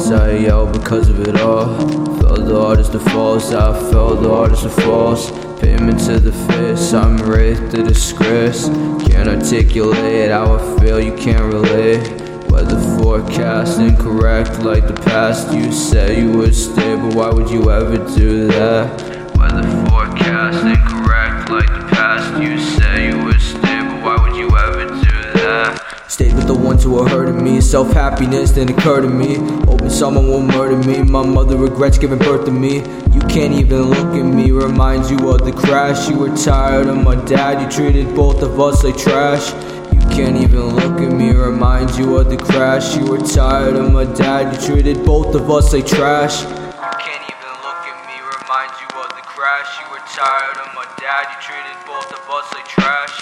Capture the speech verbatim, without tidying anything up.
walls, I yell because of it all. Felt the hardest of falls, I felt the hardest of falls. Payment to the face, I'm wraith to disgrace. Can't articulate how I feel, you can't relate. Weather forecast incorrect like the past. You said you would stay, but why would you ever do that? Weather forecast incorrect like the past. You said you would stay, but why would you ever do that? Stayed with the ones who are hurting me. Self-happiness didn't occur to me. Hoping someone will murder me. My mother regrets giving birth to me. You can't even look at me. Reminds you of the crash. You were tired of my dad. You treated both of us like trash. You can't even look at me. Reminds you of the crash. You were tired of my dad. You treated both of us like trash. You can't even look at me. Reminds you of the crash. You were tired of my dad. You treated both of us like trash.